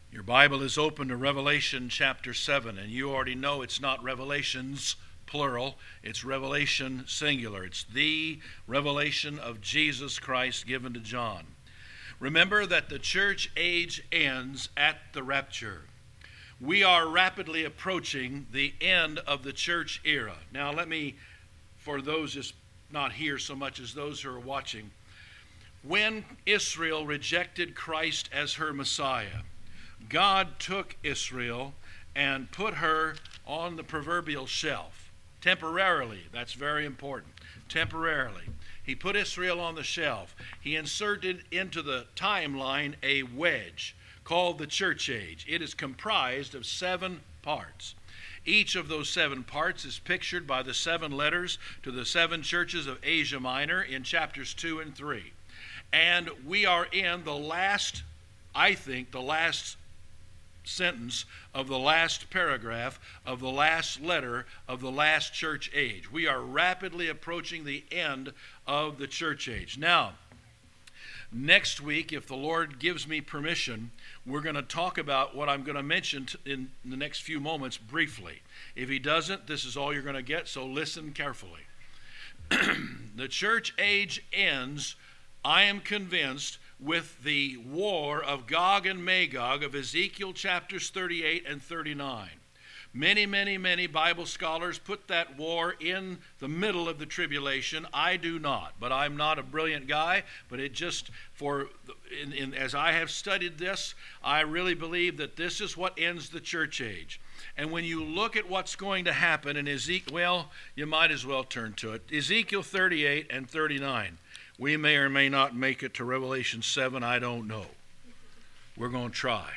Your Bible is open to Revelation chapter 7, and you already know it's not Revelations, plural, it's Revelation, singular. It's the revelation of Jesus Christ given to John. Remember that the church age ends at the rapture. We are rapidly approaching the end of the church era. Now let me, for those just not here so much as those who are watching, when Israel rejected Christ as her Messiah, God took Israel and put her on the proverbial shelf. Temporarily, that's very important. Temporarily. He put Israel on the shelf. He inserted into the timeline a wedge called the church age. It is comprised of 7 parts. Each of those 7 parts is pictured by the 7 letters to the 7 churches of Asia Minor in chapters 2 and 3. And we are in the last, I think, the last sentence of the last paragraph of the last letter of the last church age. We are rapidly approaching the end of the church age. Now, next week, if the Lord gives me permission, we're going to talk about what I'm going to mention in the next few moments briefly. If he doesn't, this is all you're going to get, so listen carefully. The church age ends, I am convinced, with the war of Gog and Magog of Ezekiel chapters 38 and 39. Many Bible scholars put that war in the middle of the tribulation. I do not, but I'm not a brilliant guy, but it just, as I have studied this, I really believe that this is what ends the church age. And when you look at what's going to happen in Ezekiel, well, you might as well turn to it. Ezekiel 38 and 39. We may or may not make it to Revelation 7, I don't know. We're going to try.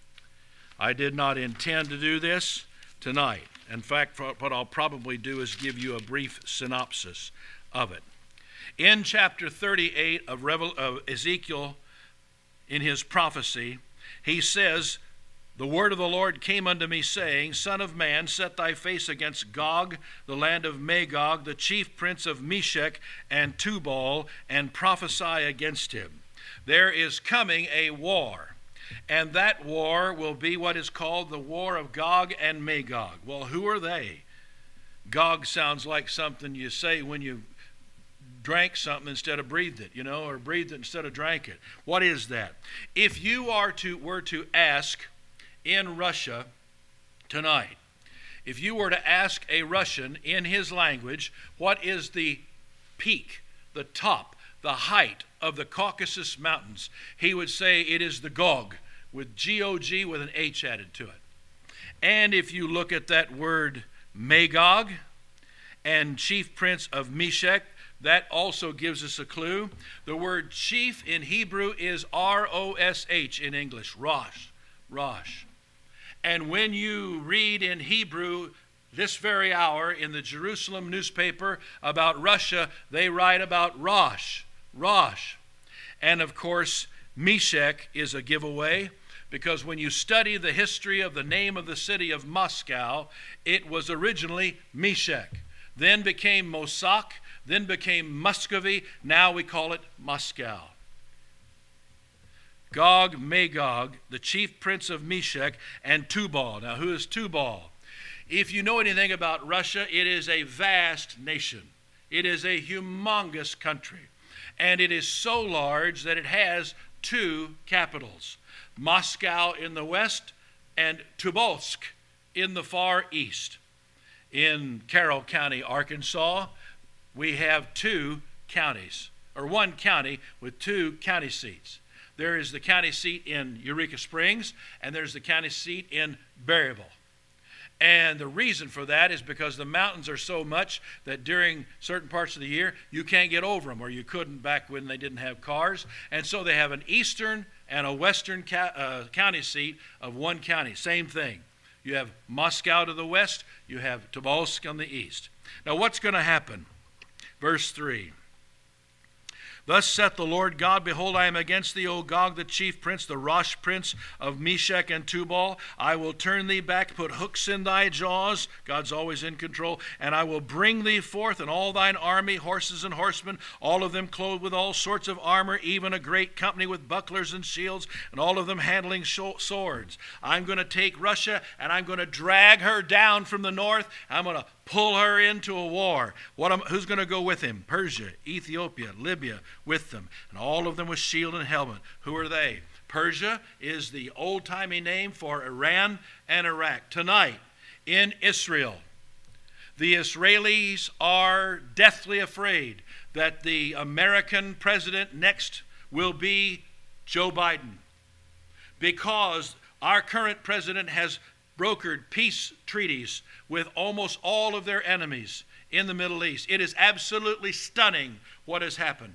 I did not intend to do this tonight. In fact, what I'll probably do is give you a brief synopsis of it. In chapter 38 of Ezekiel, in his prophecy, he says, "The word of the Lord came unto me, saying, Son of man, set thy face against Gog, the land of Magog, the chief prince of Meshech and Tubal, and prophesy against him. There is coming a war, and that war will be what is called the war of Gog and Magog." Well, who are they? Gog sounds like something you say when you drank something instead of breathed it, or breathed it instead of drank it. What is that? If you were to ask in Russia tonight, if you were to ask a Russian in his language, what is the peak, the top, the height of the Caucasus Mountains, he would say it is the Gog, with G-O-G with an H added to it. And if you look at that word Magog and chief prince of Meshech, that also gives us a clue. The word chief in Hebrew is R-O-S-H in English, Rosh. And when you read in Hebrew this very hour in the Jerusalem newspaper about Russia, they write about Rosh. And of course, Meshech is a giveaway, because when you study the history of the name of the city of Moscow, it was originally Meshech, then became Mossack, then became Muscovy, now we call it Moscow. Gog, Magog, the chief prince of Meshech, and Tubal. Now, who is Tubal? If you know anything about Russia, it is a vast nation. It is a humongous country. And it is so large that it has 2 capitals, Moscow in the west and Tobolsk in the far east. In Carroll County, Arkansas, we have 2 counties, or 1 county with 2 county seats. There is the county seat in Eureka Springs, and there's the county seat in Berryville. And the reason for that is because the mountains are so much that during certain parts of the year, you can't get over them, or you couldn't back when they didn't have cars. And so they have an eastern and a western county seat of 1 county. Same thing. You have Moscow to the west, you have Tobolsk on the east. Now what's going to happen? Verse 3. Thus saith the Lord God, behold, I am against thee, O Gog, the chief prince, the Rosh prince of Meshech and Tubal. I will turn thee back, put hooks in thy jaws. God's always in control. And I will bring thee forth, and all thine army, horses and horsemen, all of them clothed with all sorts of armor, even a great company with bucklers and shields, and all of them handling swords. I'm going to take Russia, and I'm going to drag her down from the north. I'm going to pull her into a war. Who's going to go with him? Persia, Ethiopia, Libya with them. And all of them with shield and helmet. Who are they? Persia is the old-timey name for Iran and Iraq. Tonight, in Israel, the Israelis are deathly afraid that the American president next will be Joe Biden, because our current president has brokered peace treaties with almost all of their enemies in the Middle East. It is absolutely stunning what has happened.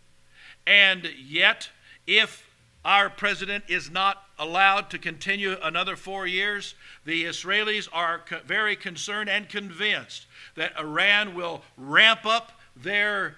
And yet, if our president is not allowed to continue another 4 years, the Israelis are very concerned and convinced that Iran will ramp up their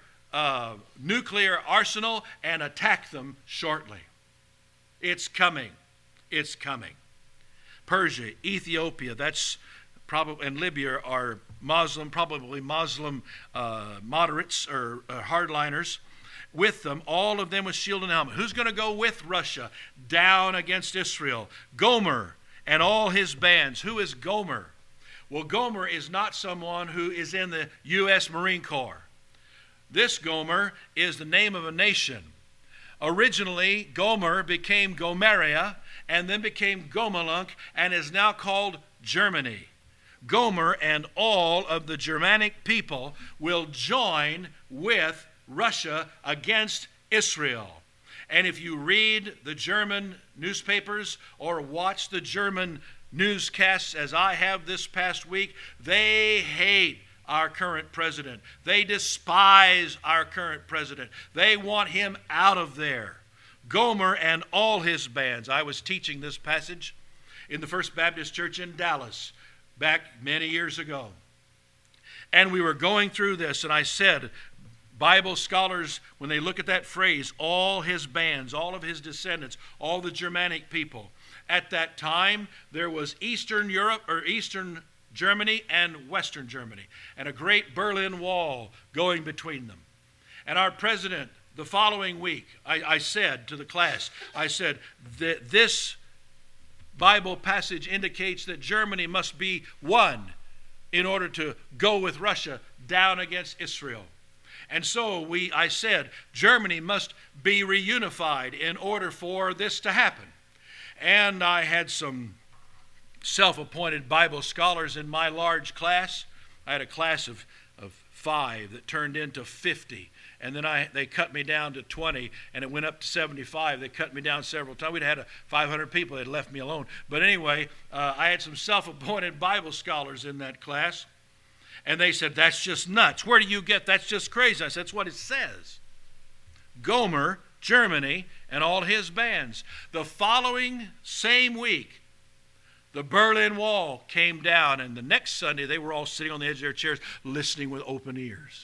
nuclear arsenal and attack them shortly. It's coming. It's coming. Persia, Ethiopia, that's probably, and Libya are Muslim, probably Muslim moderates or hardliners with them, all of them with shield and helmet. Who's going to go with Russia down against Israel? Gomer and all his bands. Who is Gomer? Well, Gomer is not someone who is in the U.S. Marine Corps. This Gomer is the name of a nation. Originally, Gomer became Gomeria, and then became Gomelunk, and is now called Germany. Gomer and all of the Germanic people will join with Russia against Israel. And if you read the German newspapers or watch the German newscasts, as I have this past week, they hate our current president. They despise our current president. They want him out of there. Gomer and all his bands. I was teaching this passage in the First Baptist Church in Dallas back many years ago. And we were going through this, and I said, Bible scholars, when they look at that phrase, all his bands, all of his descendants, all the Germanic people, at that time there was Eastern Europe, or Eastern Germany and Western Germany, and a great Berlin Wall going between them. And our president, the following week, I said to the class, I said that this Bible passage indicates that Germany must be one in order to go with Russia down against Israel. And so I said Germany must be reunified in order for this to happen. And I had some self-appointed Bible scholars in my large class. I had a class of 5 that turned into 50. And then they cut me down to 20, and it went up to 75. They cut me down several times. We'd had 500 people. They'd left me alone. But anyway, I had some self-appointed Bible scholars in that class, and they said, that's just nuts. Where do you get that's just crazy? I said, that's what it says. Gomer, Germany, and all his bands. The following same week, the Berlin Wall came down, and the next Sunday, they were all sitting on the edge of their chairs listening with open ears.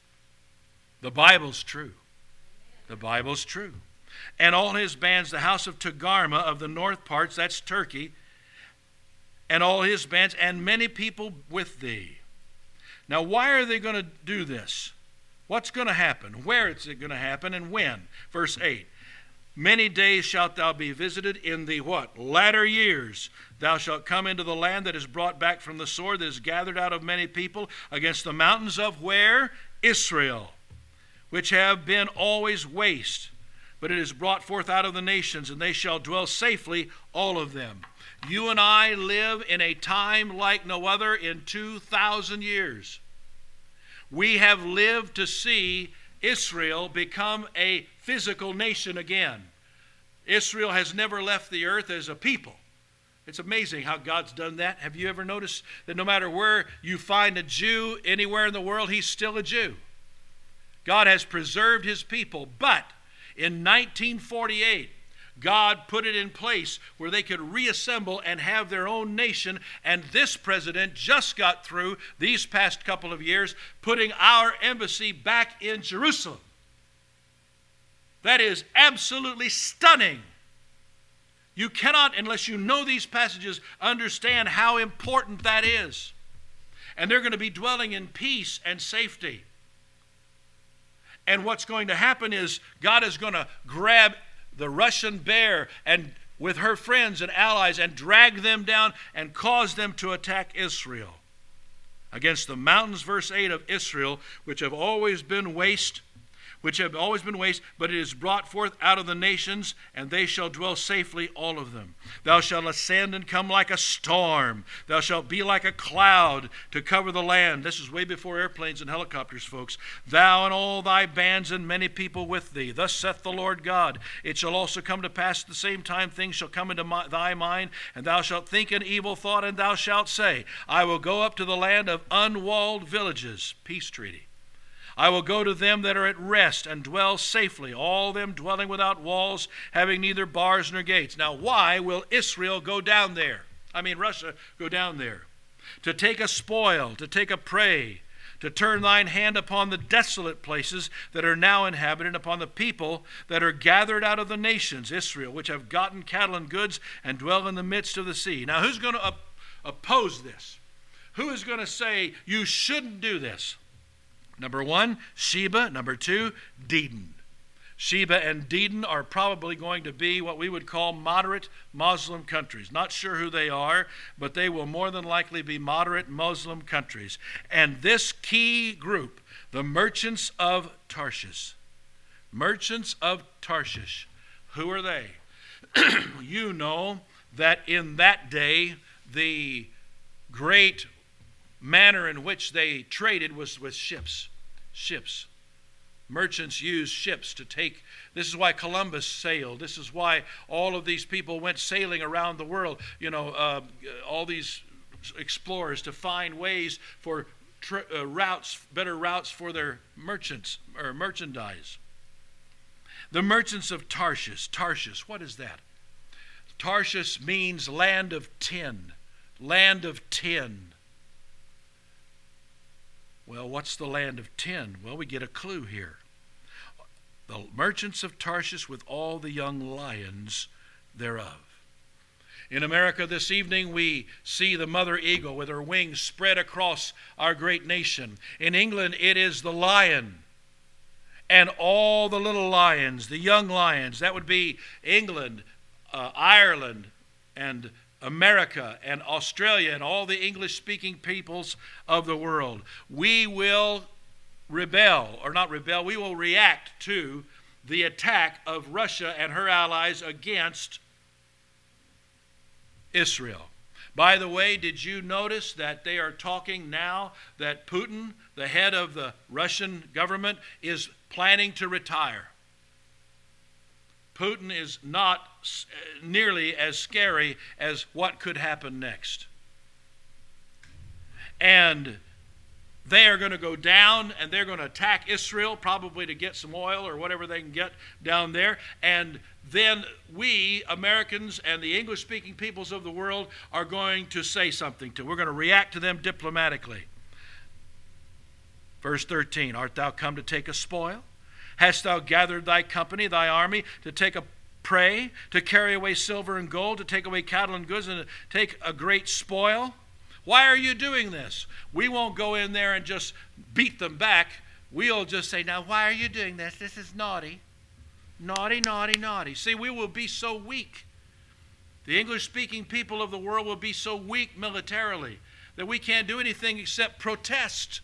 The Bible's true. The Bible's true. And all his bands, the house of Togarmah of the north parts, that's Turkey, and all his bands, and many people with thee. Now, why are they going to do this? What's going to happen? Where is it going to happen, and when? Verse 8. Many days shalt thou be visited in the what? Latter years. Thou shalt come into the land that is brought back from the sword, that is gathered out of many people, against the mountains of where? Israel, which have been always waste, but it is brought forth out of the nations, and they shall dwell safely, all of them. You and I live in a time like no other in 2,000 years. We have lived to see Israel become a physical nation again. Israel has never left the earth as a people. It's amazing how God's done that. Have you ever noticed that no matter where you find a Jew anywhere in the world, he's still a Jew? God has preserved his people, but in 1948, God put it in place where they could reassemble and have their own nation, and this president just got through these past couple of years putting our embassy back in Jerusalem. That is absolutely stunning. You cannot, unless you know these passages, understand how important that is. And they're going to be dwelling in peace and safety. And what's going to happen is God is going to grab the Russian bear and with her friends and allies and drag them down and cause them to attack Israel. Against the mountains, verse 8, of Israel, which have always been waste, but it is brought forth out of the nations, and they shall dwell safely, all of them. Thou shalt ascend and come like a storm. Thou shalt be like a cloud to cover the land. This is way before airplanes and helicopters, folks. Thou and all thy bands and many people with thee. Thus saith the Lord God. It shall also come to pass at the same time things shall come into thy mind, and thou shalt think an evil thought, and thou shalt say, I will go up to the land of unwalled villages. Peace treaty. I will go to them that are at rest and dwell safely, all them dwelling without walls, having neither bars nor gates. Now, why will Israel go down there? Russia go down there. To take a spoil, to take a prey, to turn thine hand upon the desolate places that are now inhabited, upon the people that are gathered out of the nations, Israel, which have gotten cattle and goods and dwell in the midst of the sea. Now, who's going to oppose this? Who is going to say, you shouldn't do this? Number one, Sheba. Number two, Dedan. Sheba and Dedan are probably going to be what we would call moderate Muslim countries. Not sure who they are, but they will more than likely be moderate Muslim countries. And this key group, the merchants of Tarshish. Merchants of Tarshish. Who are they? You know that in that day, the great manner in which they traded was with ships. Merchants used ships to take. This is why Columbus sailed. This is why all of these people went sailing around the world. All these explorers to find ways for better routes for their merchandise. The merchants of Tarshish. Tarshish, what is that? Tarshish means land of tin. Land of tin. Well, what's the land of tin? Well, we get a clue here. The merchants of Tarshish with all the young lions thereof. In America this evening, we see the mother eagle with her wings spread across our great nation. In England, it is the lion and all the little lions, the young lions. That would be England, Ireland, and America and Australia and all the English-speaking peoples of the world. We will we will react to the attack of Russia and her allies against Israel. By the way, did you notice that they are talking now that Putin, the head of the Russian government, is planning to retire? Putin is not nearly as scary as what could happen next. And they are going to go down and they're going to attack Israel, probably to get some oil or whatever they can get down there. And then we, Americans and the English-speaking peoples of the world, are going to say something to. We're going to react to them diplomatically. Verse 13, art thou come to take a spoil? Hast thou gathered thy company, thy army, to take a prey, to carry away silver and gold, to take away cattle and goods, and to take a great spoil? Why are you doing this? We won't go in there and just beat them back. We'll just say, now why are you doing this? This is naughty. Naughty, naughty, naughty. See, we will be so weak. The English-speaking people of the world will be so weak militarily that we can't do anything except protest.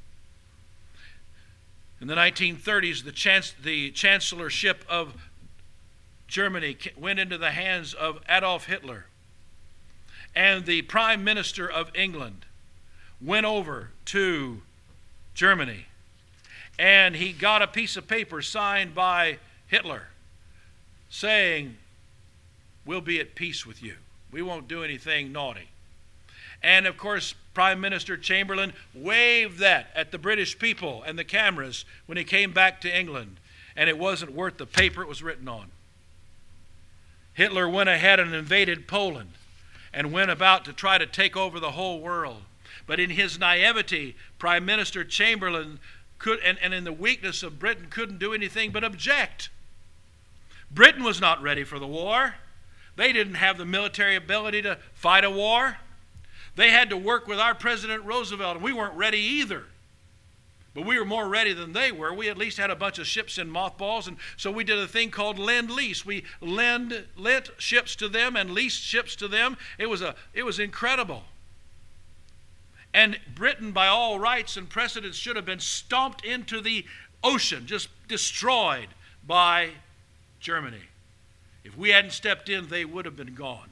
In the 1930s, the chancellorship of Germany went into the hands of Adolf Hitler. And the prime minister of England went over to Germany. And he got a piece of paper signed by Hitler saying, we'll be at peace with you. We won't do anything naughty. And of course, Prime Minister Chamberlain waved that at the British people and the cameras when he came back to England. And it wasn't worth the paper it was written on. Hitler went ahead and invaded Poland and went about to try to take over the whole world. But in his naivety, Prime Minister Chamberlain and in the weakness of Britain couldn't do anything but object. Britain was not ready for the war. They didn't have the military ability to fight a war. They had to work with our President Roosevelt, and we weren't ready either. But we were more ready than they were. We at least had a bunch of ships in mothballs, and so we did a thing called Lend-Lease. We lent ships to them and leased ships to them. It was incredible. And Britain, by all rights and precedents, should have been stomped into the ocean, just destroyed by Germany. If we hadn't stepped in, they would have been gone.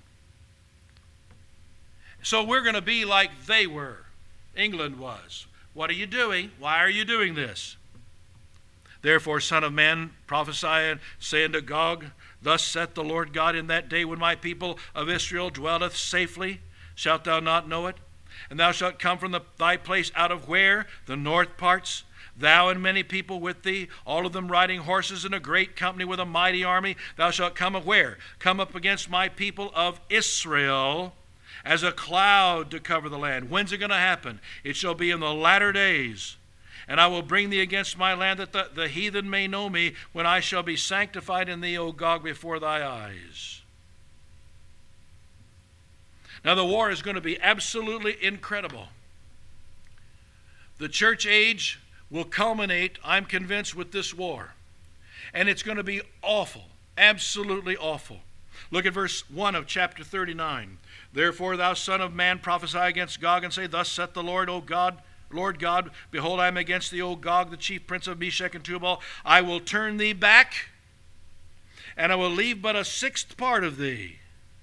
So we're going to be like they were. England was. What are you doing? Why are you doing this? Therefore, Son of Man, prophesy and say unto Gog, Thus saith the Lord God, in that day when my people of Israel dwelleth safely, shalt thou not know it? And thou shalt come from thy place out of where? The north parts. Thou and many people with thee, all of them riding horses in a great company with a mighty army. Thou shalt come of where? Come up against my people of Israel, as a cloud to cover the land. When's it going to happen? It shall be in the latter days. And I will bring thee against my land, that the heathen may know me, when I shall be sanctified in thee, O Gog, before thy eyes. Now the war is going to be absolutely incredible. The church age will culminate, I'm convinced, with this war. And it's going to be awful, absolutely awful. Look at verse 1 of chapter 39. Therefore, thou son of man, prophesy against Gog, and say, Thus saith the Lord, O God, Lord God, behold, I am against thee, O Gog, the chief prince of Meshech and Tubal. I will turn thee back, and I will leave but a sixth part of thee.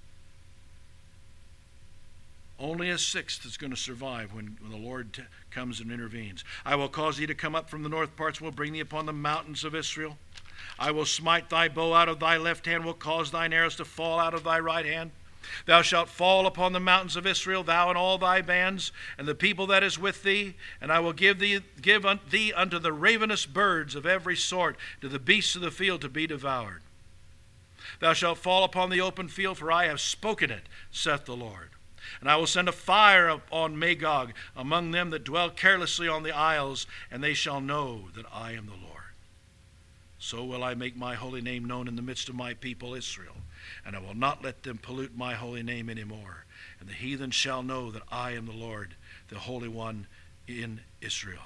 Only a sixth is going to survive when the Lord comes and intervenes. I will cause thee to come up from the north parts, and will bring thee upon the mountains of Israel. I will smite thy bow out of thy left hand, will cause thine arrows to fall out of thy right hand. Thou shalt fall upon the mountains of Israel, thou and all thy bands, and the people that is with thee, and I will give thee unto the ravenous birds of every sort, to the beasts of the field to be devoured. Thou shalt fall upon the open field, for I have spoken it, saith the Lord. And I will send a fire upon Magog, among them that dwell carelessly on the isles, and they shall know that I am the Lord. So will I make my holy name known in the midst of my people Israel, and I will not let them pollute my holy name any more. And the heathen shall know that I am the Lord, the Holy One in Israel.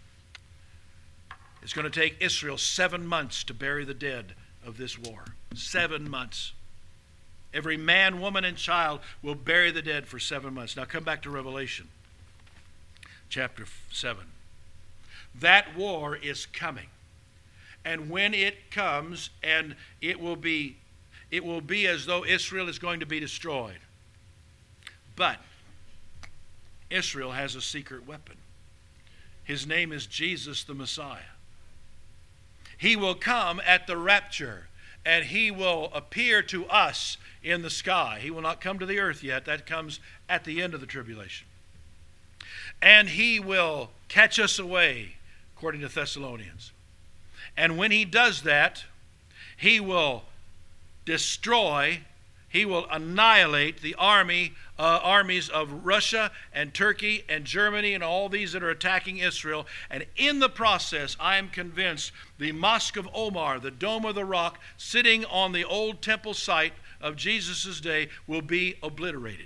It's going to take Israel 7 months to bury the dead of this war. 7 months. Every man, woman, and child will bury the dead for 7 months. Now come back to Revelation chapter 7. That war is coming. And when it comes, and it will be as though Israel is going to be destroyed. But Israel has a secret weapon. His name is Jesus the Messiah. He will come at the rapture, and he will appear to us in the sky. He will not come to the earth yet. That comes at the end of the tribulation. And he will catch us away, according to Thessalonians. And when he does that, he will destroy, he will annihilate the armies of Russia and Turkey and Germany and all these that are attacking Israel. And in the process, I am convinced, the Mosque of Omar, the Dome of the Rock, sitting on the old temple site of Jesus' day, will be obliterated.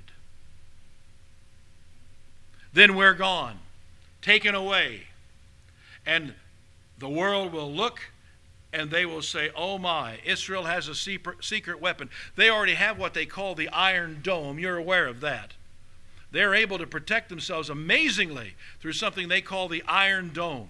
Then we're gone, taken away. And the world will look and they will say, oh my, Israel has a secret weapon. They already have what they call the Iron Dome. You're aware of that. They're able to protect themselves amazingly through something they call the Iron Dome.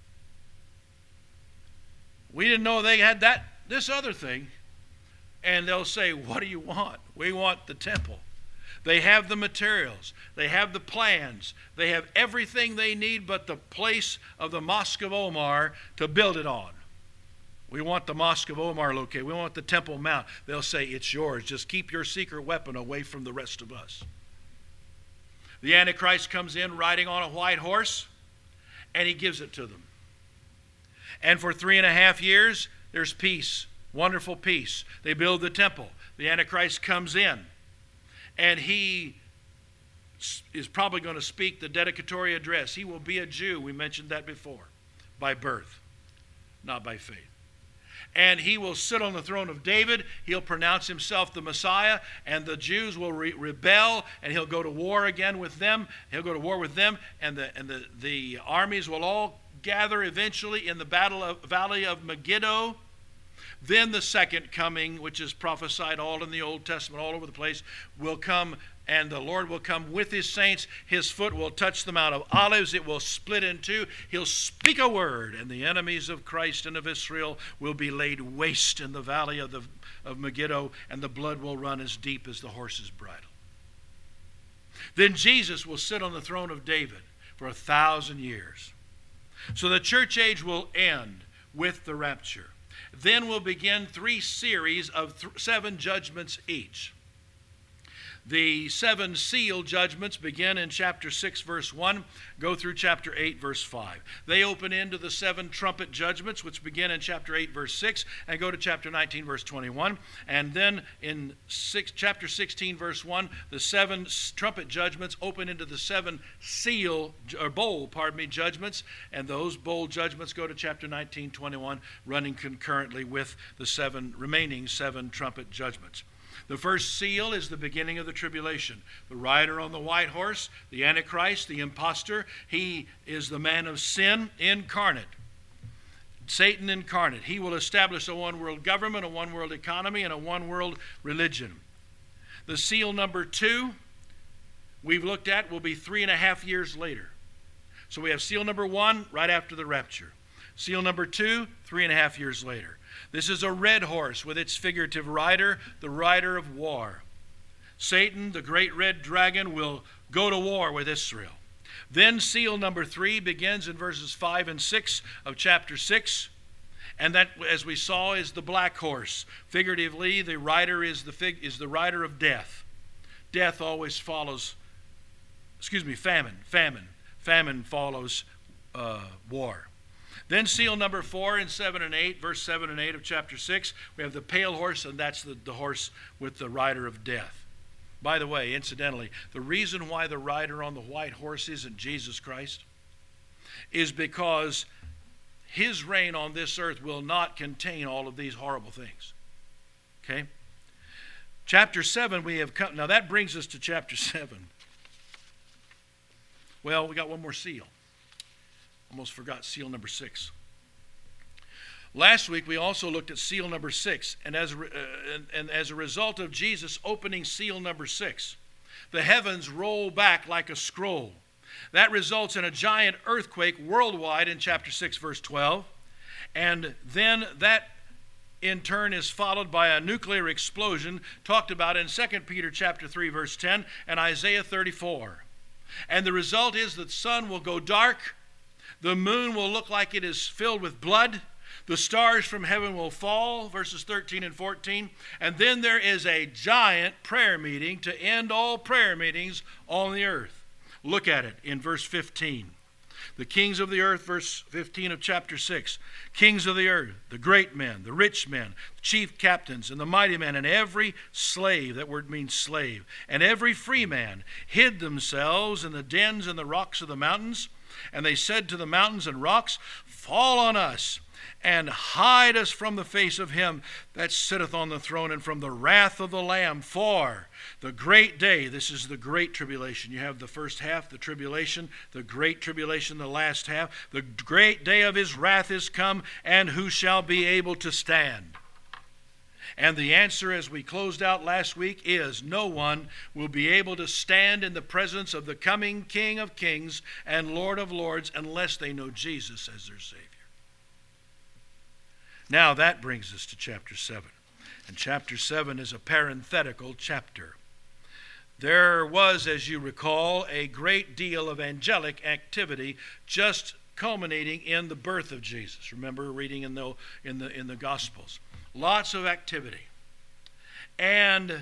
We didn't know they had this other thing. And they'll say, what do you want? We want the temple. They have the materials. They have the plans. They have everything they need but the place of the Mosque of Omar to build it on. We want the Mosque of Omar located. We want the Temple Mount. They'll say, it's yours. Just keep your secret weapon away from the rest of us. The Antichrist comes in riding on a white horse, and he gives it to them. And for 3.5 years, there's peace, wonderful peace. They build the temple. The Antichrist comes in, and he is probably going to speak the dedicatory address. He will be a Jew. We mentioned that before. By birth, not by faith. and he will sit on the throne of David. He'll pronounce himself the Messiah, and the Jews will rebel, and he'll go to war again with them. He'll go to war with them, and the armies will all gather eventually in the valley of Megiddo. Then the second coming, which is prophesied all in the Old Testament, all over the place, will come, and the Lord will come with his saints. His foot will touch the Mount of Olives. It will split in two. He'll speak a word, and the enemies of Christ and of Israel will be laid waste in the valley of Megiddo, and the blood will run as deep as the horse's bridle. Then Jesus will sit on the throne of David for 1,000 years. So the church age will end with the rapture. Then will begin 3 series of 7 judgments each. The 7 seal judgments begin in chapter 6, verse 1, go through chapter 8, verse 5. They open into the 7 trumpet judgments, which begin in chapter 8, verse 6, and go to chapter 19, verse 21. And then in chapter 16, verse 1, the 7 trumpet judgments open into the 7 bowl judgments, and those bowl judgments go to chapter 19, 21, running concurrently with the remaining 7 trumpet judgments. The first seal is the beginning of the tribulation. The rider on the white horse, the Antichrist, the impostor, he is the man of sin incarnate. Satan incarnate. He will establish a one-world government, a one-world economy, and a one-world religion. The seal number 2 we've looked at will be 3.5 years later. So we have seal number 1 right after the rapture. Seal number 2, 3.5 years later. This is a red horse with its figurative rider, the rider of war. Satan, the great red dragon, will go to war with Israel. Then seal number 3 begins in verses 5 and 6 of chapter 6. And that, as we saw, is the black horse. Figuratively, the rider is the rider of death. Death always follows, famine. Famine follows war. Then seal number 4 and 7 and 8, verse 7 and 8 of chapter 6, we have the pale horse, and that's the horse with the rider of death. By the way, incidentally, the reason why the rider on the white horse isn't Jesus Christ is because his reign on this earth will not contain all of these horrible things. Okay? Chapter 7, we have come. Now that brings us to chapter 7. Well, we got one more seal. Almost forgot seal number 6. Last week we also looked at seal number 6, and as a result of Jesus opening seal number 6, the heavens roll back like a scroll. That results in a giant earthquake worldwide in chapter 6, verse 12, and then that in turn is followed by a nuclear explosion talked about in 2 Peter chapter 3, verse 10, and Isaiah 34. And the result is that the sun will go dark. The moon will look like it is filled with blood. The stars from heaven will fall, verses 13 and 14. And then there is a giant prayer meeting to end all prayer meetings on the earth. Look at it in verse 15. The kings of the earth, verse 15 of chapter 6. Kings of the earth, the great men, the rich men, the chief captains, and the mighty men, and every slave, that word means slave, and every free man hid themselves in the dens and the rocks of the mountains. And they said to the mountains and rocks, fall on us, and hide us from the face of him that sitteth on the throne, and from the wrath of the Lamb. For the great day, this is the great tribulation. You have the first half, the tribulation, the great tribulation, the last half. The great day of his wrath is come, and who shall be able to stand? And the answer, as we closed out last week, is no one will be able to stand in the presence of the coming King of Kings and Lord of Lords unless they know Jesus as their Savior. Now that brings us to chapter 7. And chapter 7 is a parenthetical chapter. There was, as you recall, a great deal of angelic activity just culminating in the birth of Jesus. Remember reading in the Gospels. Lots of activity. And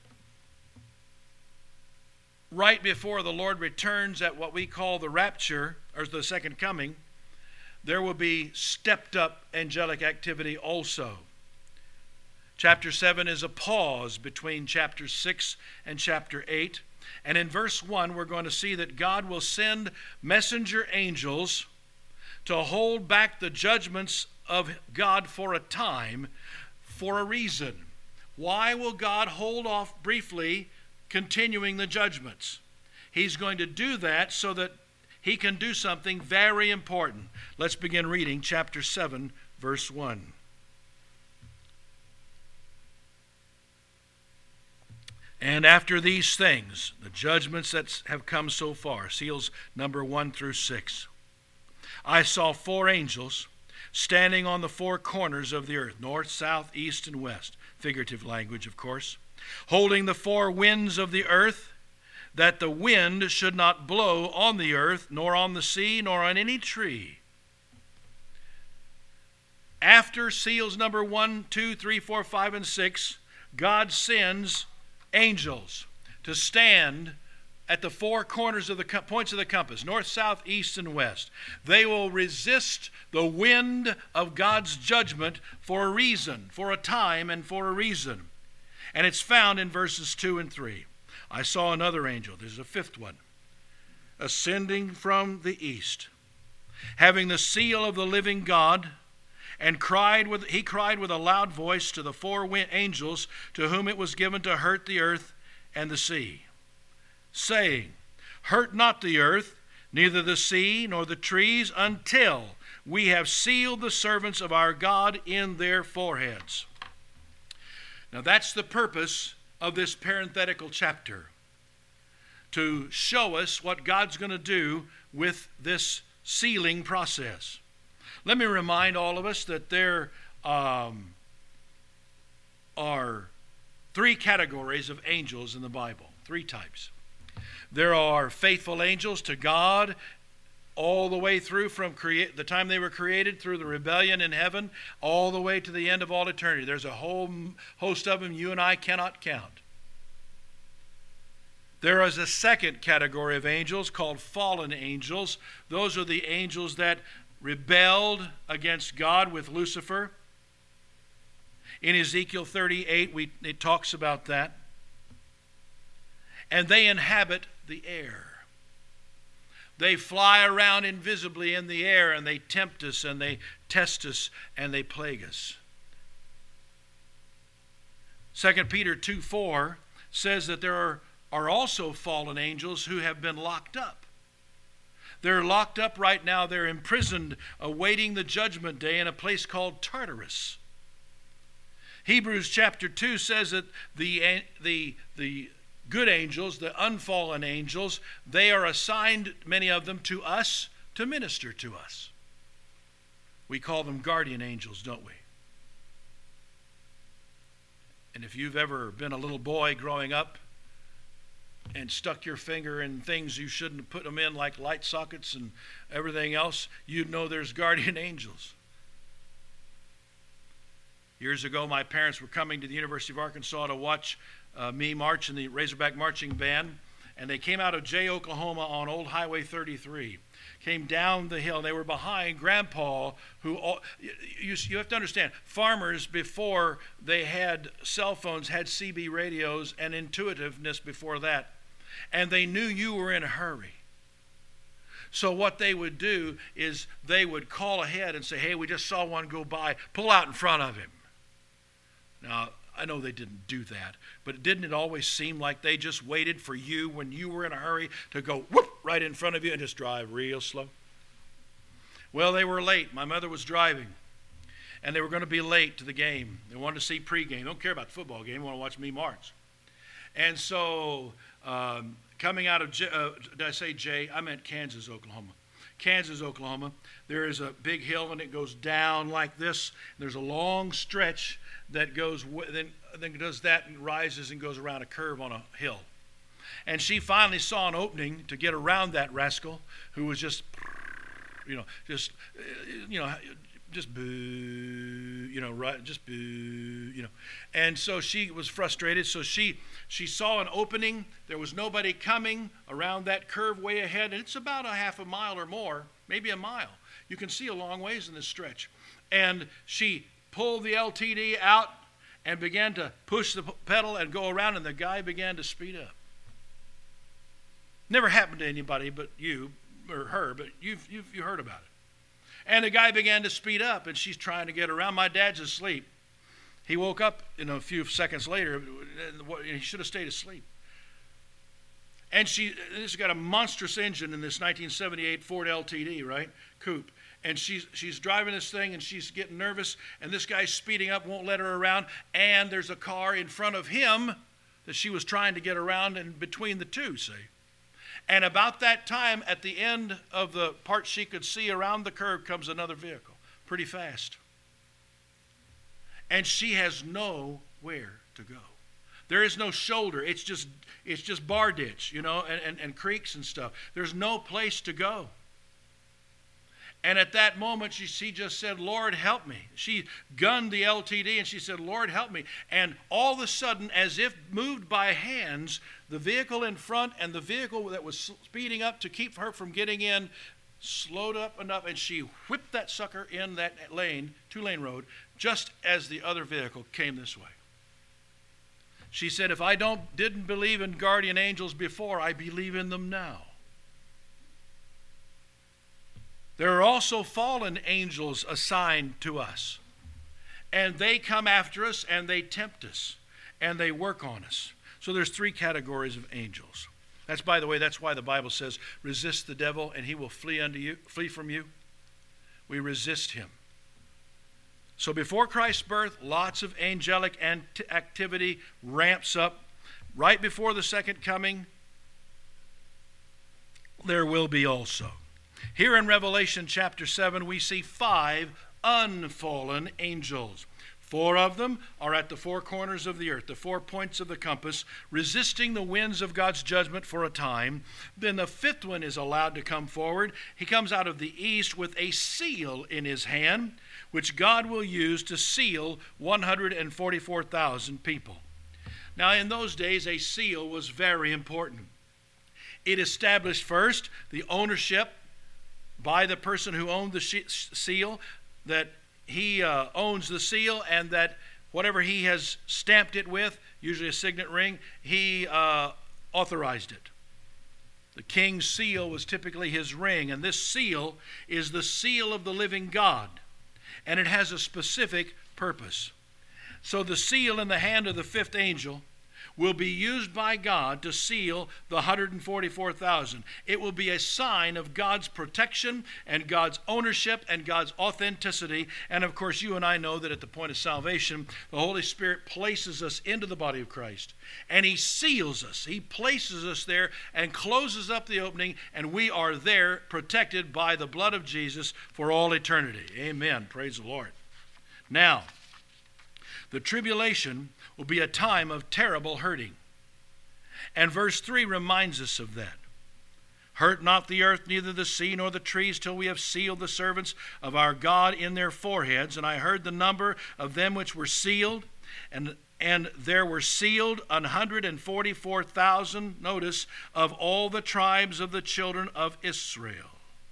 right before the Lord returns at what we call the rapture, or the second coming, there will be stepped up angelic activity also. Chapter 7 is a pause between chapter 6 and chapter 8. And in verse 1, we're going to see that God will send messenger angels to hold back the judgments of God for a time, for a reason. Why will God hold off briefly continuing the judgments? He's going to do that so that he can do something very important. Let's begin reading chapter 7, verse 1. And after these things, the judgments that have come so far, seals number 1 through 6, I saw 4 angels standing on the 4 corners of the earth, north, south, east, and west, figurative language, of course, holding the 4 winds of the earth, that the wind should not blow on the earth, nor on the sea, nor on any tree. After seals number 1, 2, 3, 4, 5, and 6, God sends angels to stand at the 4 corners of the points of the compass, north, south, east, and west. They will resist the wind of God's judgment for a reason, for a time, and for a reason. And it's found in verses 2 and 3. I saw another angel, there's a 5th one, ascending from the east, having the seal of the living God, and he cried with a loud voice to the 4 angels to whom it was given to hurt the earth and the sea, saying, Hurt not the earth, neither the sea, nor the trees, until we have sealed the servants of our God in their foreheads. Now that's the purpose of this parenthetical chapter, to show us what God's going to do with this sealing process. Let me remind all of us that there are 3 categories of angels in the Bible, 3 types. There are faithful angels to God all the way through from the time they were created, through the rebellion in heaven, all the way to the end of all eternity. There's a whole host of them you and I cannot count. There is a 2nd category of angels called fallen angels. Those are the angels that rebelled against God with Lucifer. In Ezekiel 38, it talks about that. And they inhabit the air. They fly around invisibly in the air, and they tempt us, and they test us, and they plague us. 2 Peter 2:4 says that there are also fallen angels who have been locked up. They're locked up right now. They're imprisoned, awaiting the judgment day in a place called Tartarus. Hebrews chapter 2 says that the good angels, the unfallen angels, they are assigned, many of them, to us to minister to us. We call them guardian angels, don't we? And if you've ever been a little boy growing up and stuck your finger in things you shouldn't put them in, like light sockets and everything else, you'd know there's guardian angels. Years ago, my parents were coming to the University of Arkansas to watch me march in the Razorback Marching Band, and they came out of Jay, Oklahoma on Old Highway 33, came down the hill. They were behind Grandpa, who, you have to understand, farmers before they had cell phones had CB radios and intuitiveness before that. And they knew you were in a hurry. So what they would do is they would call ahead and say, hey, we just saw one go by. Pull out in front of him. Now, I know they didn't do that, but didn't it always seem like they just waited for you when you were in a hurry to go whoop right in front of you and just drive real slow? Well, they were late. My mother was driving, and they were going to be late to the game. They wanted to see pregame. They don't care about the football game. They want to watch me march. And so coming out of, did I say Jay? I meant Kansas, Oklahoma. Kansas, Oklahoma, there is a big hill, and it goes down like this. There's a long stretch that goes, then does that and rises and goes around a curve on a hill. And she finally saw an opening to get around that rascal who was just boo, right, just boo, And so she was frustrated. So she saw an opening. There was nobody coming around that curve way ahead. And it's about a half a mile or more, maybe a mile. You can see a long ways in this stretch. And she pulled the LTD out and began to push the pedal and go around, and the guy began to speed up. Never happened to anybody but you or her, but you've heard about it. And the guy began to speed up, and she's trying to get around. My dad's asleep. He woke up a few seconds later. He should have stayed asleep. And this has got a monstrous engine in this 1978 Ford LTD, right? Coupe. And she's driving this thing, and she's getting nervous, and this guy's speeding up, won't let her around, and there's a car in front of him that she was trying to get around, and between the two, see? And about that time, at the end of the part she could see around the curve, comes another vehicle, pretty fast. And she has nowhere to go. There is no shoulder. It's just bar ditch, and creeks and stuff. There's no place to go. And at that moment, she just said, Lord, help me. She gunned the LTD and she said, Lord, help me. And all of a sudden, as if moved by hands, the vehicle in front and the vehicle that was speeding up to keep her from getting in slowed up enough, and she whipped that sucker in that lane, 2-lane road, just as the other vehicle came this way. She said, if I didn't believe in guardian angels before, I believe in them now. There are also fallen angels assigned to us. And they come after us, and they tempt us, and they work on us. So there's 3 categories of angels. By the way, that's why the Bible says, resist the devil, and he will flee from you. We resist him. So before Christ's birth, lots of angelic activity ramps up. Right before the second coming, there will be also. Here in Revelation chapter 7, we see 5 unfallen angels. 4 of them are at the 4 corners of the earth, the 4 points of the compass, resisting the winds of God's judgment for a time. Then the 5th one is allowed to come forward. He comes out of the east with a seal in his hand, which God will use to seal 144,000 people. Now, in those days, a seal was very important. It established first the ownership by the person who owned the seal, that he owns the seal, and that whatever he has stamped it with, usually a signet ring, he authorized it. The king's seal was typically his ring, and this seal is the seal of the living God, and it has a specific purpose. So the seal in the hand of the 5th angel will be used by God to seal the 144,000. It will be a sign of God's protection and God's ownership and God's authenticity. And of course, you and I know that at the point of salvation, the Holy Spirit places us into the body of Christ. And he seals us. He places us there and closes up the opening, and we are there protected by the blood of Jesus for all eternity. Amen. Praise the Lord. Now, the tribulation will be a time of terrible hurting. And verse 3 reminds us of that. Hurt not the earth, neither the sea, nor the trees, till we have sealed the servants of our God in their foreheads. And I heard the number of them which were sealed, and there were sealed 144,000, notice, of all the tribes of the children of Israel.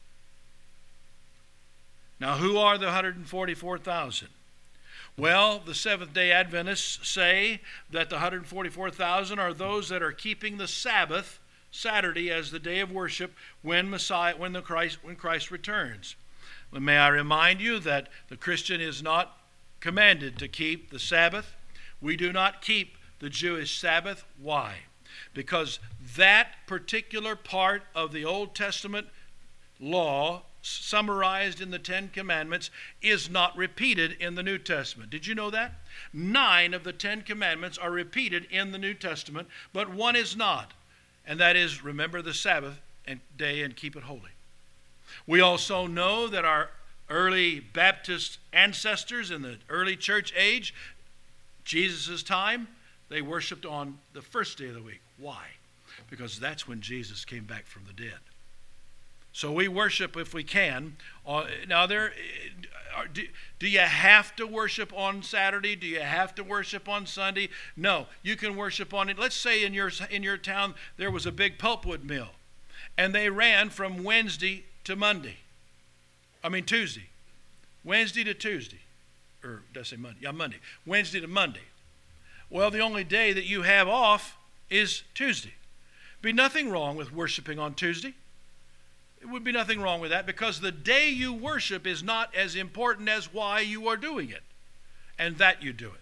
Now, who are the 144,000? Well, the Seventh-day Adventists say that the 144,000 are those that are keeping the Sabbath, Saturday, as the day of worship when Christ returns. But may I remind you that the Christian is not commanded to keep the Sabbath. We do not keep the Jewish Sabbath. Why? Because that particular part of the Old Testament law, summarized in the 10 Commandments, is not repeated in the New Testament. Did you know that? 9 of the 10 Commandments are repeated in the New Testament, but one is not. And that is, remember the Sabbath day and keep it holy. We also know that our early Baptist ancestors in the early church age, Jesus' time, they worshiped on the first day of the week. Why? Because that's when Jesus came back from the dead. So we worship if we can. Now, do you have to worship on Saturday? Do you have to worship on Sunday? No, you can worship on it. Let's say in your town there was a big pulpwood mill, and they ran from Tuesday. Wednesday to Tuesday. Or did I say Monday? Yeah, Monday. Wednesday to Monday. Well, the only day that you have off is Tuesday. Be nothing wrong with worshiping on Tuesday. There would be nothing wrong with that, because the day you worship is not as important as why you are doing it and that you do it.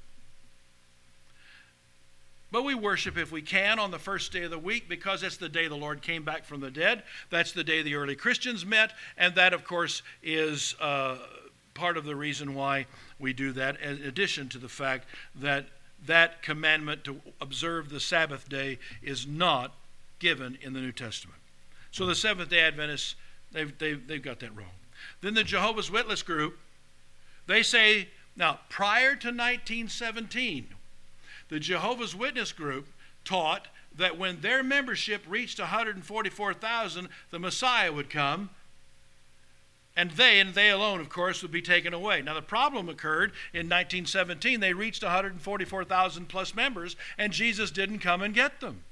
But we worship, if we can, on the first day of the week, because it's the day the Lord came back from the dead. That's the day the early Christians met, and that, of course, is part of the reason why we do that, in addition to the fact that that commandment to observe the Sabbath day is not given in the New Testament. So the Seventh-day Adventists, they've got that wrong. Then the Jehovah's Witness group, they say, now, prior to 1917, the Jehovah's Witness group taught that when their membership reached 144,000, the Messiah would come, and they alone, of course, would be taken away. Now, the problem occurred in 1917. They reached 144,000 plus members, and Jesus didn't come and get them.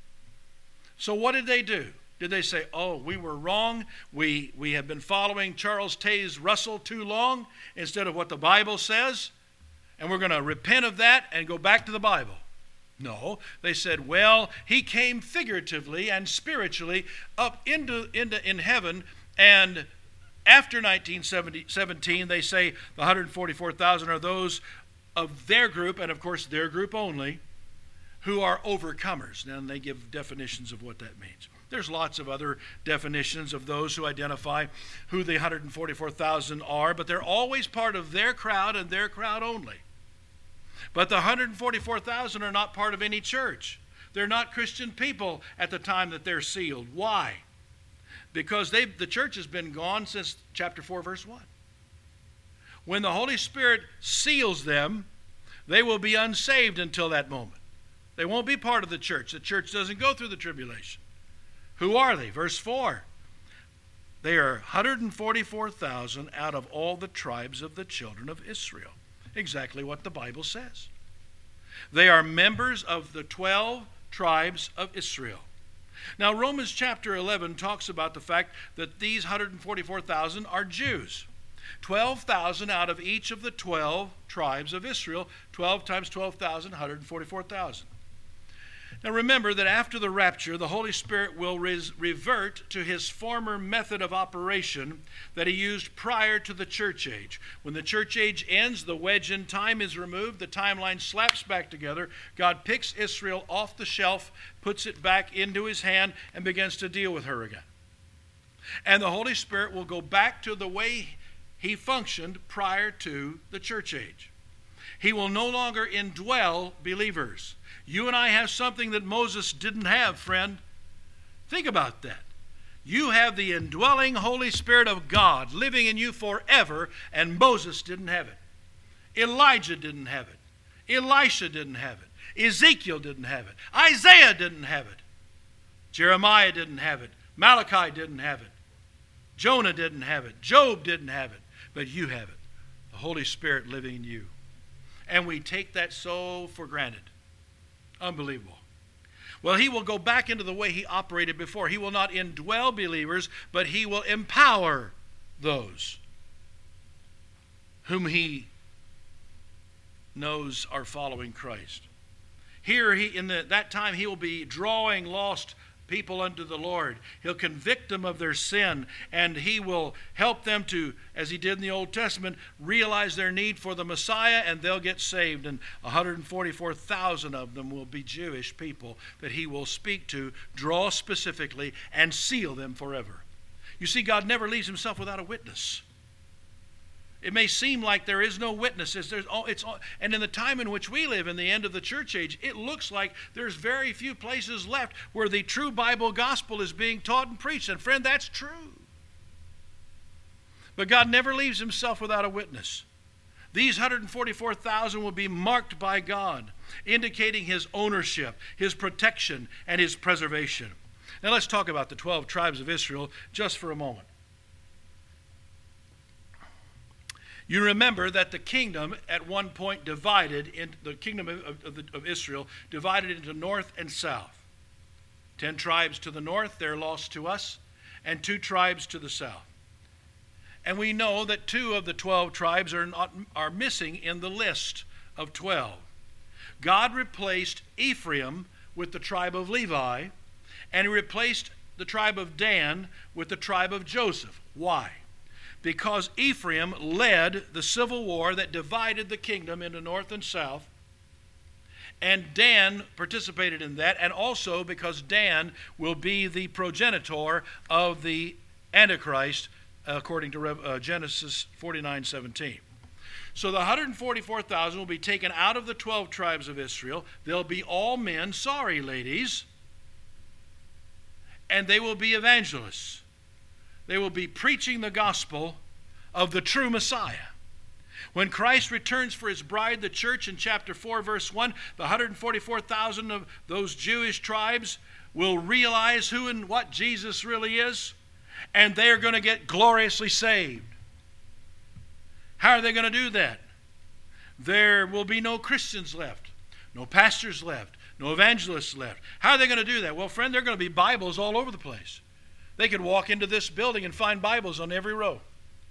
So what did they do? Did they say, oh, we were wrong, we have been following Charles Taze Russell too long instead of what the Bible says, and we're going to repent of that and go back to the Bible? No, they said, well, he came figuratively and spiritually up into in heaven, and after 1917, they say the 144,000 are those of their group, and of course their group only, who are overcomers. And they give definitions of what that means. There's lots of other definitions of those who identify who the 144,000 are, but they're always part of their crowd and their crowd only. But the 144,000 are not part of any church. They're not Christian people at the time that they're sealed. Why? Because the church has been gone since chapter 4, verse 1. When the Holy Spirit seals them, they will be unsaved until that moment. They won't be part of the church. The church doesn't go through the tribulation. Who are they? Verse 4. They are 144,000 out of all the tribes of the children of Israel. Exactly what the Bible says. They are members of the 12 tribes of Israel. Now, Romans chapter 11 talks about the fact that these 144,000 are Jews. 12,000 out of each of the 12 tribes of Israel. 12 times 12,000, 144,000. Now remember that after the rapture, the Holy Spirit will revert to his former method of operation that he used prior to the church age. When the church age ends, the wedge in time is removed, the timeline slaps back together, God picks Israel off the shelf, puts it back into his hand, and begins to deal with her again. And the Holy Spirit will go back to the way he functioned prior to the church age. He will no longer indwell believers. You and I have something that Moses didn't have, friend. Think about that. You have the indwelling Holy Spirit of God living in you forever, and Moses didn't have it. Elijah didn't have it. Elisha didn't have it. Ezekiel didn't have it. Isaiah didn't have it. Jeremiah didn't have it. Malachi didn't have it. Jonah didn't have it. Job didn't have it. But you have it. The Holy Spirit living in you. And we take that so for granted. Unbelievable. Well, he will go back into the way he operated before. He will not indwell believers, but he will empower those whom he knows are following Christ. Here, that time, he will be drawing lost people unto the Lord. He'll convict them of their sin, and he will help them to, as he did in the Old Testament, realize their need for the Messiah, and they'll get saved. And 144,000 of them will be Jewish people that he will speak to, draw specifically, and seal them forever. You see, God never leaves himself without a witness. It may seem like there is no witnesses. And in the time in which we live, in the end of the church age, it looks like there's very few places left where the true Bible gospel is being taught and preached. And friend, that's true. But God never leaves himself without a witness. These 144,000 will be marked by God, indicating his ownership, his protection, and his preservation. Now let's talk about the 12 tribes of Israel just for a moment. You remember that the kingdom at one point divided, the kingdom of Israel divided into north and south. 10 tribes to the north, they're lost to us, and 2 tribes to the south. And we know that 2 of the 12 tribes are missing in the list of 12. God replaced Ephraim with the tribe of Levi, and he replaced the tribe of Dan with the tribe of Joseph. Why? Because Ephraim led the civil war that divided the kingdom into north and south, and Dan participated in that, and also because Dan will be the progenitor of the Antichrist, according to Genesis 49:17. So the 144,000 will be taken out of the 12 tribes of Israel. They'll be all men, sorry ladies, and they will be evangelists. They will be preaching the gospel of the true Messiah. When Christ returns for his bride, the church, in chapter 4, verse 1, the 144,000 of those Jewish tribes will realize who and what Jesus really is, and they are going to get gloriously saved. How are they going to do that? There will be no Christians left, no pastors left, no evangelists left. How are they going to do that? Well, friend, there are going to be Bibles all over the place. They could walk into this building and find Bibles on every row.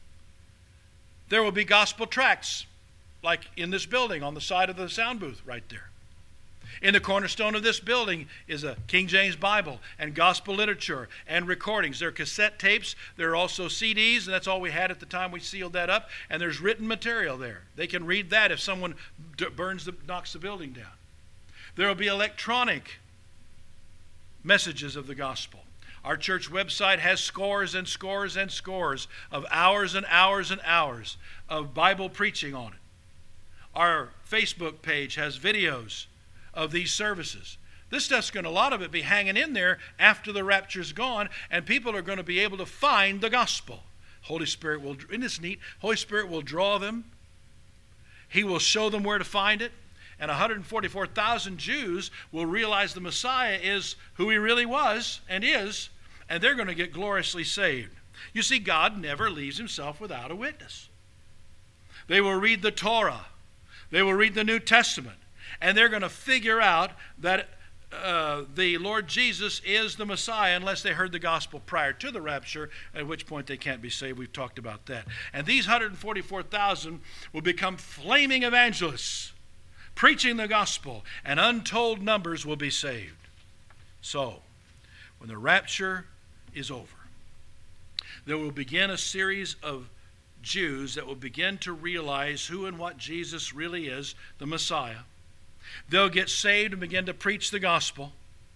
There will be gospel tracts, like in this building on the side of the sound booth right there. In the cornerstone of this building is a King James Bible and gospel literature and recordings. There are cassette tapes. There are also CDs, and that's all we had at the time we sealed that up. And there's written material there. They can read that if someone knocks the building down. There will be electronic messages of the gospel. Our church website has scores and scores and scores of hours and hours and hours of Bible preaching on it. Our Facebook page has videos of these services. This stuff's going to, a lot of it, be hanging in there after the rapture's gone, and people are going to be able to find the gospel. Holy Spirit will, isn't this neat? Holy Spirit will draw them. He will show them where to find it. And 144,000 Jews will realize the Messiah is who he really was and is, and they're going to get gloriously saved. You see, God never leaves himself without a witness. They will read the Torah. They will read the New Testament. And they're going to figure out that the Lord Jesus is the Messiah unless they heard the gospel prior to the rapture, at which point they can't be saved. We've talked about that. And these 144,000 will become flaming evangelists, preaching the gospel, and untold numbers will be saved. So, when the rapture is over, there will begin a series of Jews that will begin to realize who and what Jesus really is, the Messiah. They'll get saved and begin to preach the gospel,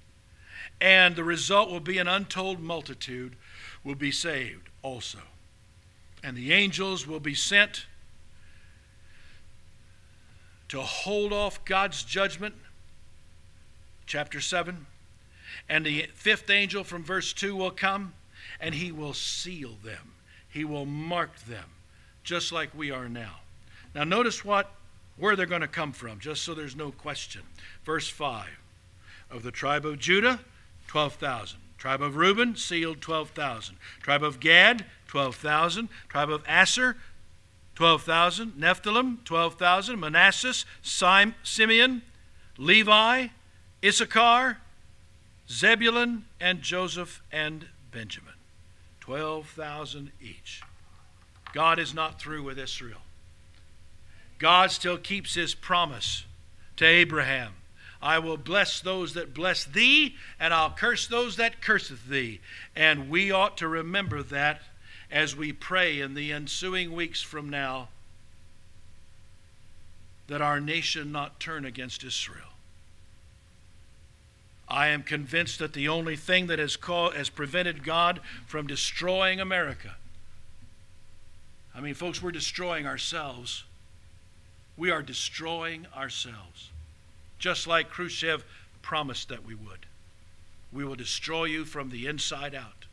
and the result will be an untold multitude will be saved also. And the angels will be sent to hold off God's judgment, chapter 7. And the fifth angel from verse 2 will come, and he will seal them. He will mark them, just like we are now. Now notice where they're going to come from, just so there's no question. Verse 5, of the tribe of Judah, 12,000. Tribe of Reuben, sealed 12,000. Tribe of Gad, 12,000. Tribe of Asher, 12,000. Nephthalim, 12,000. Manasseh, Simeon, Levi, Issachar, Zebulun, and Joseph, and Benjamin. 12,000 each. God is not through with Israel. God still keeps his promise to Abraham. I will bless those that bless thee, and I'll curse those that curseth thee. And we ought to remember that as we pray in the ensuing weeks from now, that our nation not turn against Israel. I am convinced that the only thing that has prevented God from destroying America, I mean, folks, we're destroying ourselves. We are destroying ourselves. Just like Khrushchev promised that we would. We will destroy you from the inside out.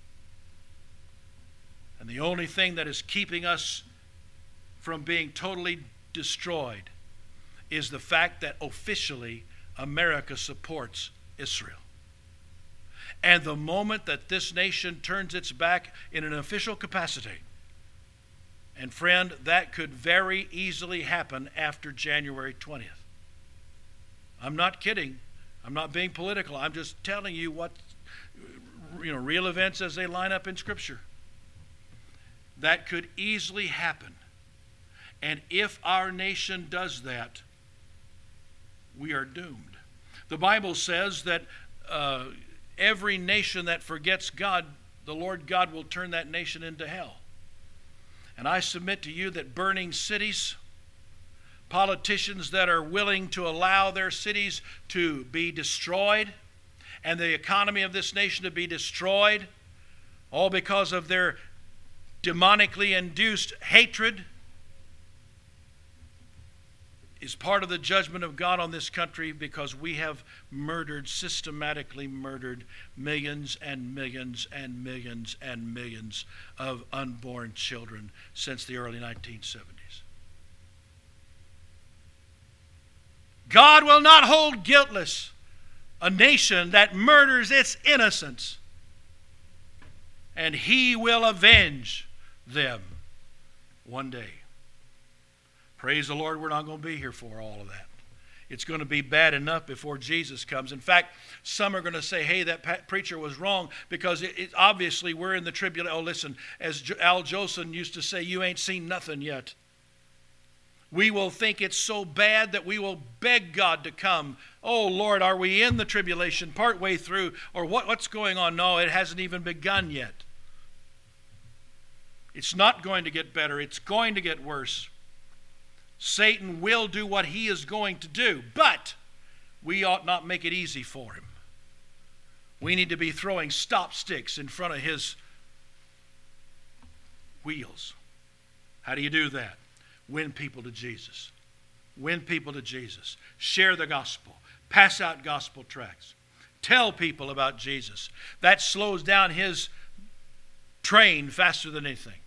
And the only thing that is keeping us from being totally destroyed is the fact that officially America supports Israel. And the moment that this nation turns its back in an official capacity, and friend, that could very easily happen after January 20th. I'm not kidding. I'm not being political. I'm just telling you what, real events as they line up in Scripture. That could easily happen. And if our nation does that, we are doomed. The Bible says that every nation that forgets God, the Lord God will turn that nation into hell. And I submit to you that burning cities, politicians that are willing to allow their cities to be destroyed, and the economy of this nation to be destroyed, all because of their demonically induced hatred, is part of the judgment of God on this country, because we have systematically murdered millions and millions and millions and millions of unborn children since the early 1970s. God will not hold guiltless a nation that murders its innocents, and He will avenge them one day. Praise the Lord, we're not going to be here for all of that. It's going to be bad enough before Jesus comes. In fact, some are going to say, hey, that preacher was wrong, because obviously we're in the tribulation. Oh, listen, as Al Jolson used to say, you ain't seen nothing yet. We will think it's so bad that we will beg God to come. Oh, Lord, are we in the tribulation partway through? Or what's going on? No, it hasn't even begun yet. It's not going to get better. It's going to get worse. Satan will do what he is going to do, but we ought not make it easy for him. We need to be throwing stop sticks in front of his wheels. How do you do that? Win people to Jesus. Win people to Jesus. Share the gospel. Pass out gospel tracts. Tell people about Jesus. That slows down his train faster than anything.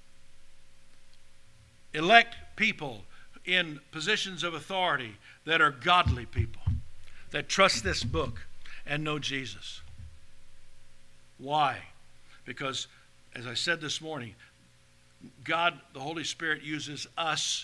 Elect people in positions of authority that are godly people, that trust this book and know Jesus. Why? Because, as I said this morning, God, the Holy Spirit, uses us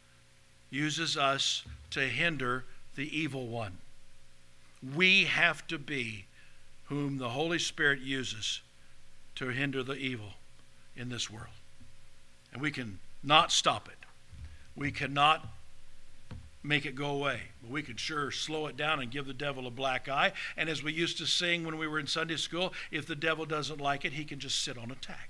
to hinder the evil one. We have to be whom the Holy Spirit uses to hinder the evil in this world. And we can not stop it. We cannot make it go away, but we can sure slow it down and give the devil a black eye. And as we used to sing when we were in Sunday school, if the devil doesn't like it, he can just sit on a tack.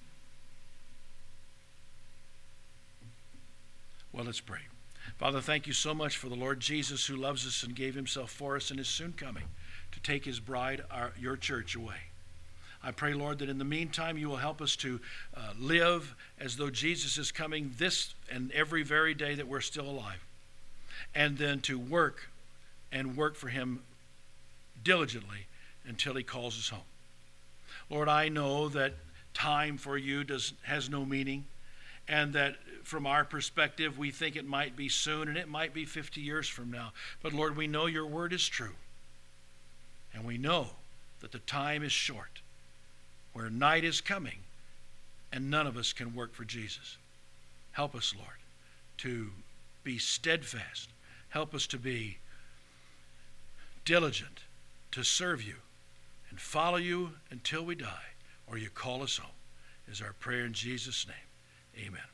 Well, let's pray. Father, thank you so much for the Lord Jesus, who loves us and gave himself for us and is soon coming to take his bride, your church, away. I pray, Lord, that in the meantime you will help us to live as though Jesus is coming this and every very day that we're still alive. And then to work for him diligently until he calls us home. Lord, I know that time for you has no meaning, and that from our perspective we think it might be soon and it might be 50 years from now. But Lord, we know your word is true. And we know that the time is short, where night is coming and none of us can work for Jesus. Help us, Lord, to be steadfast. Help us to be diligent, to serve you and follow you until we die, or you call us home, is our prayer in Jesus' name. Amen.